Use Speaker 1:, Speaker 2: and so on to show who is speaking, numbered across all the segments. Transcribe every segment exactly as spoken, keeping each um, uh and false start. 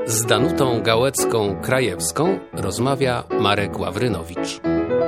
Speaker 1: Z Danutą Gałecką-Krajewską rozmawia Marek Ławrynowicz.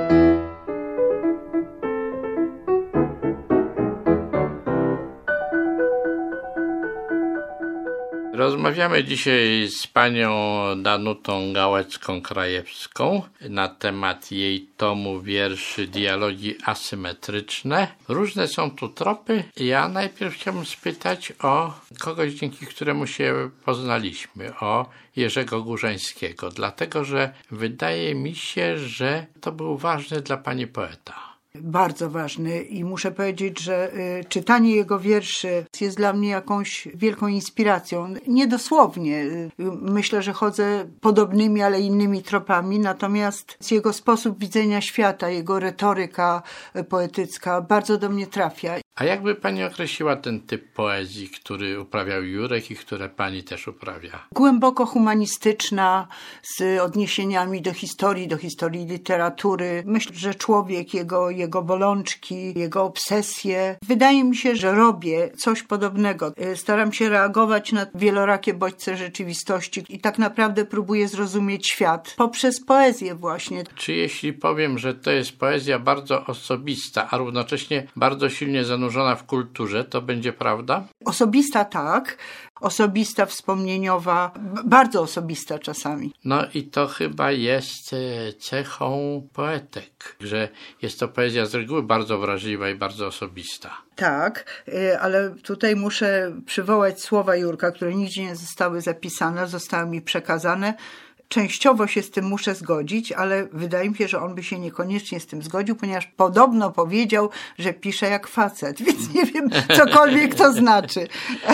Speaker 2: Rozmawiamy dzisiaj z panią Danutą Gałecką-Krajewską na temat jej tomu wierszy Dialogi asymetryczne. Różne są tu tropy. Ja najpierw chciałbym spytać o kogoś, dzięki któremu się poznaliśmy, o Jerzego Górzańskiego, dlatego że wydaje mi się, że to był ważny dla pani poeta.
Speaker 3: Bardzo ważny i muszę powiedzieć, że y, czytanie jego wierszy jest dla mnie jakąś wielką inspiracją. Niedosłownie. Y, myślę, że chodzę podobnymi, ale innymi tropami, natomiast jego sposób widzenia świata, jego retoryka y, poetycka bardzo do mnie trafia.
Speaker 2: A jakby pani określiła ten typ poezji, który uprawiał Jurek i które pani też uprawia?
Speaker 3: Głęboko humanistyczna, z odniesieniami do historii, do historii literatury. Myślę, że człowiek, jego, jego bolączki, jego obsesje. Wydaje mi się, że robię coś podobnego. Staram się reagować na wielorakie bodźce rzeczywistości i tak naprawdę próbuję zrozumieć świat poprzez poezję właśnie.
Speaker 2: Czy jeśli powiem, że to jest poezja bardzo osobista, a równocześnie bardzo silnie zanurzona w kulturze, to będzie prawda?
Speaker 3: Osobista tak, osobista, wspomnieniowa, b- bardzo osobista czasami.
Speaker 2: No i to chyba jest cechą poetek, że jest to poezja z reguły bardzo wrażliwa i bardzo osobista.
Speaker 3: Tak, ale tutaj muszę przywołać słowa Jurka, które nigdzie nie zostały zapisane, zostały mi przekazane. Częściowo się z tym muszę zgodzić, ale wydaje mi się, że on by się niekoniecznie z tym zgodził, ponieważ podobno powiedział, że pisze jak facet, więc nie wiem, cokolwiek to znaczy.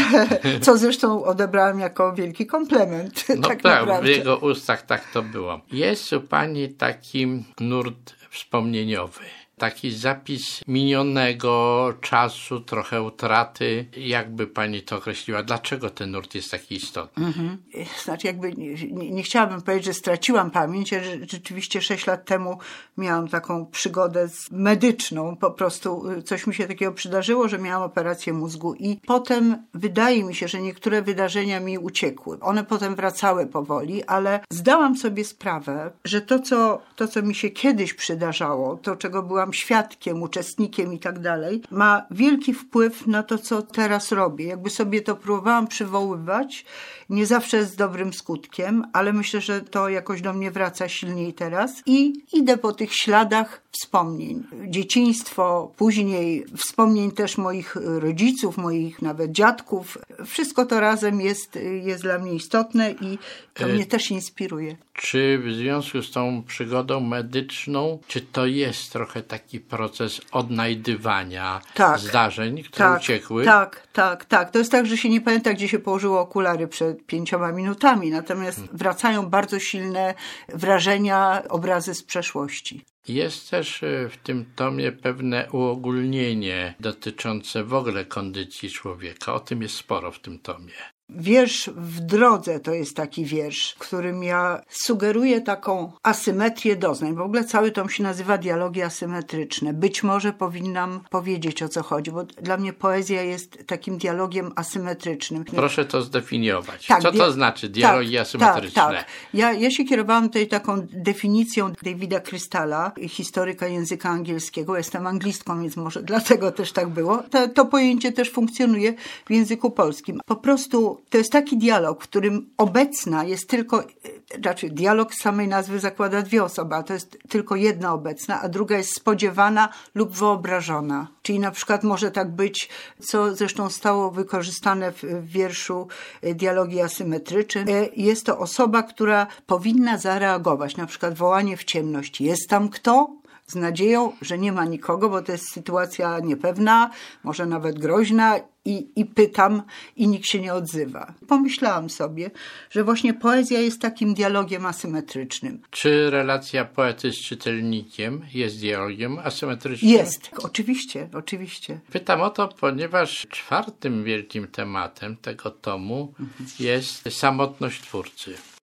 Speaker 3: Co zresztą odebrałem jako wielki komplement.
Speaker 2: No
Speaker 3: tak,
Speaker 2: tak, w jego ustach tak to było. Jest u pani taki nurt wspomnieniowy. Taki zapis minionego czasu, trochę utraty. Jakby pani to określiła? Dlaczego ten nurt jest taki istotny?
Speaker 3: Mhm. Znaczy jakby nie, nie, nie chciałabym powiedzieć, że straciłam pamięć. Ja rzeczywiście sześć lat temu miałam taką przygodę medyczną. Po prostu coś mi się takiego przydarzyło, że miałam operację mózgu i potem wydaje mi się, że niektóre wydarzenia mi uciekły. One potem wracały powoli, ale zdałam sobie sprawę, że to, co, to, co mi się kiedyś przydarzało, to, czego byłam świadkiem, uczestnikiem i tak dalej, ma wielki wpływ na to, co teraz robię. Jakby sobie to próbowałam przywoływać, nie zawsze z dobrym skutkiem, ale myślę, że to jakoś do mnie wraca silniej teraz i idę po tych śladach wspomnień. Dzieciństwo, później wspomnień też moich rodziców, moich nawet dziadków. Wszystko to razem jest, jest dla mnie istotne i to e... mnie też inspiruje.
Speaker 2: Czy w związku z tą przygodą medyczną, czy to jest trochę taki proces odnajdywania tak, zdarzeń, które
Speaker 3: tak,
Speaker 2: uciekły?
Speaker 3: Tak, tak, tak. To jest tak, że się nie pamięta, gdzie się położyło okulary przed pięcioma minutami, natomiast hmm. wracają bardzo silne wrażenia, obrazy z przeszłości.
Speaker 2: Jest też w tym tomie pewne uogólnienie dotyczące w ogóle kondycji człowieka. O tym jest sporo w tym tomie.
Speaker 3: Wiersz w drodze to jest taki wiersz, którym ja sugeruję taką asymetrię doznań. W ogóle cały tom się nazywa Dialogi asymetryczne. Być może powinnam powiedzieć, o co chodzi, bo dla mnie poezja jest takim dialogiem asymetrycznym.
Speaker 2: Proszę to zdefiniować.
Speaker 3: Tak,
Speaker 2: co to znaczy dialogi
Speaker 3: tak,
Speaker 2: asymetryczne?
Speaker 3: Tak, tak. Ja, ja się kierowałam tutaj taką definicją Davida Krystala, historyka języka angielskiego. Jestem anglistką, więc może dlatego też tak było. To, to pojęcie też funkcjonuje w języku polskim. Po prostu to jest taki dialog, w którym obecna jest tylko, znaczy dialog z samej nazwy zakłada dwie osoby, a to jest tylko jedna obecna, a druga jest spodziewana lub wyobrażona. Czyli na przykład może tak być, co zresztą zostało wykorzystane w, w wierszu Dialogi asymetryczne. Jest to osoba, która powinna zareagować, na przykład wołanie w ciemność. Jest tam kto? Z nadzieją, że nie ma nikogo, bo to jest sytuacja niepewna, może nawet groźna i, i pytam i nikt się nie odzywa. Pomyślałam sobie, że właśnie poezja jest takim dialogiem asymetrycznym.
Speaker 2: Czy relacja poety z czytelnikiem jest dialogiem asymetrycznym?
Speaker 3: Jest, oczywiście, oczywiście.
Speaker 2: Pytam o to, ponieważ czwartym wielkim tematem tego tomu mhm. jest samotność twórcy.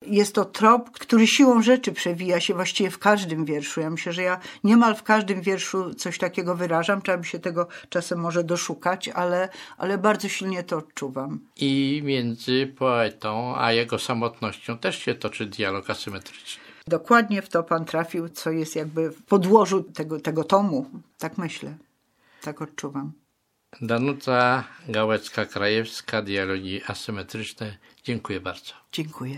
Speaker 3: Jest to trop, który siłą rzeczy przewija się właściwie w każdym wierszu. Ja myślę, że ja niemal w każdym wierszu coś takiego wyrażam. Trzeba by się tego czasem może doszukać, ale, ale bardzo silnie to odczuwam.
Speaker 2: I między poetą a jego samotnością też się toczy dialog asymetryczny.
Speaker 3: Dokładnie w to pan trafił, co jest jakby w podłożu tego, tego tomu. Tak myślę, tak odczuwam.
Speaker 2: Danuta Gałecka-Krajewska, Dialogi asymetryczne. Dziękuję bardzo.
Speaker 3: Dziękuję.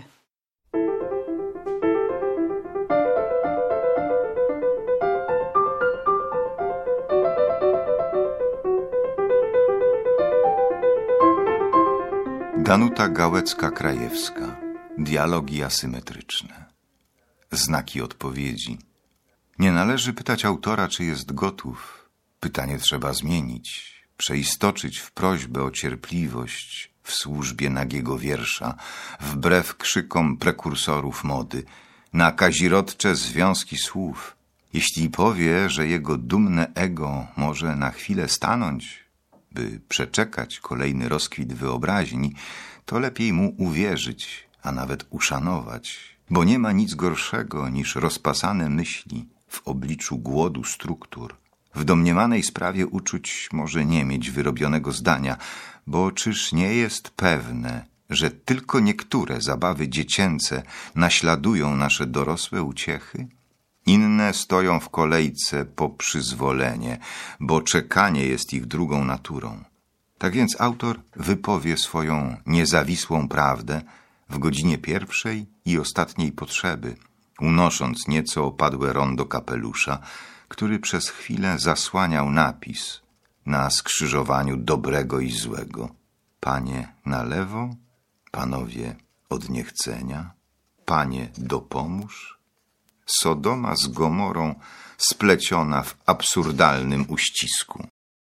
Speaker 4: Danuta Gałecka-Krajewska. Dialogi asymetryczne. Znaki odpowiedzi. Nie należy pytać autora, czy jest gotów. Pytanie trzeba zmienić, przeistoczyć w prośbę o cierpliwość w służbie nagiego wiersza, wbrew krzykom prekursorów mody, na kazirodcze związki słów. Jeśli powie, że jego dumne ego może na chwilę stanąć, by przeczekać kolejny rozkwit wyobraźni, to lepiej mu uwierzyć, a nawet uszanować, bo nie ma nic gorszego niż rozpasane myśli w obliczu głodu struktur. W domniemanej sprawie uczuć może nie mieć wyrobionego zdania, bo czyż nie jest pewne, że tylko niektóre zabawy dziecięce naśladują nasze dorosłe uciechy? Inne stoją w kolejce po przyzwolenie, bo czekanie jest ich drugą naturą. Tak więc autor wypowie swoją niezawisłą prawdę w godzinie pierwszej i ostatniej potrzeby, unosząc nieco opadłe rondo kapelusza, który przez chwilę zasłaniał napis na skrzyżowaniu dobrego i złego. Panie na lewo, panowie od niechcenia, panie dopomóż. Sodoma z Gomorą spleciona w absurdalnym uścisku.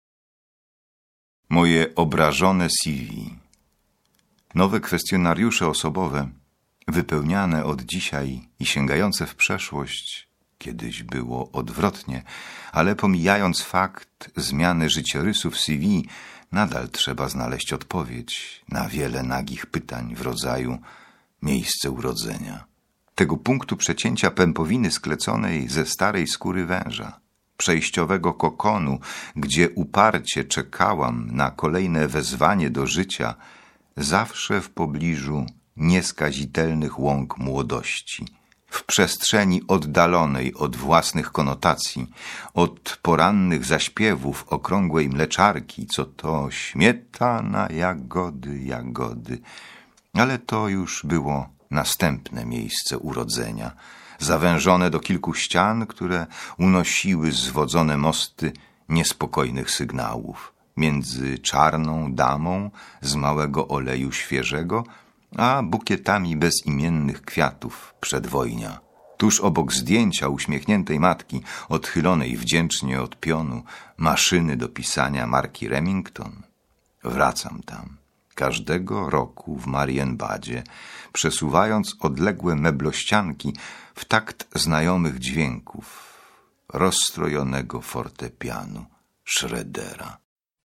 Speaker 4: Moje obrażone C V. Nowe kwestionariusze osobowe, wypełniane od dzisiaj i sięgające w przeszłość, kiedyś było odwrotnie, ale pomijając fakt zmiany życiorysów C V, nadal trzeba znaleźć odpowiedź na wiele nagich pytań w rodzaju miejsce urodzenia. Tego punktu przecięcia pępowiny skleconej ze starej skóry węża, przejściowego kokonu, gdzie uparcie czekałam na kolejne wezwanie do życia, zawsze w pobliżu nieskazitelnych łąk młodości, w przestrzeni oddalonej od własnych konotacji, od porannych zaśpiewów okrągłej mleczarki, co to śmietana, jagody, jagody. Ale to już było następne miejsce urodzenia, zawężone do kilku ścian, które unosiły zwodzone mosty niespokojnych sygnałów między czarną damą z małego oleju świeżego, a bukietami bezimiennych kwiatów przedwojnia. Tuż obok zdjęcia uśmiechniętej matki, odchylonej wdzięcznie od pionu maszyny do pisania marki Remington. Wracam tam każdego roku w Marienbadzie, przesuwając odległe meblościanki w takt znajomych dźwięków rozstrojonego fortepianu Schroedera.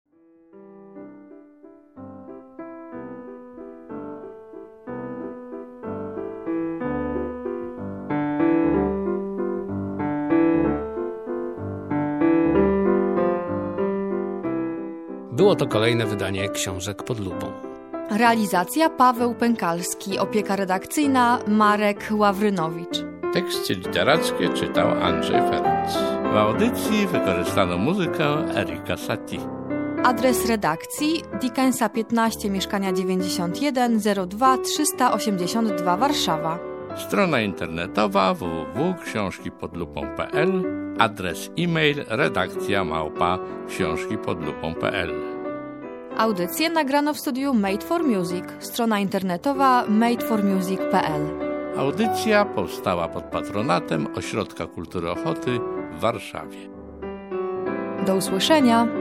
Speaker 1: Było to kolejne wydanie Książek pod lupą.
Speaker 5: Realizacja Paweł Pękalski, opieka redakcyjna Marek Ławrynowicz.
Speaker 2: Teksty literackie czytał Andrzej Ferenc. W audycji wykorzystano muzykę Erika Satie.
Speaker 5: Adres redakcji Dickensa piętnaście, mieszkania dziewięćdziesiąt jeden, zero dwa, trzysta osiemdziesiąt dwa Warszawa.
Speaker 2: Strona internetowa w w w kropka książki pod lupą kropka p l. Adres e-mail redakcja małpa książki pod lupą kropka p l.
Speaker 5: Audycję nagrano w studiu Made for Music. Strona internetowa made for music kropka p l.
Speaker 2: Audycja powstała pod patronatem Ośrodka Kultury Ochoty w Warszawie.
Speaker 5: Do usłyszenia.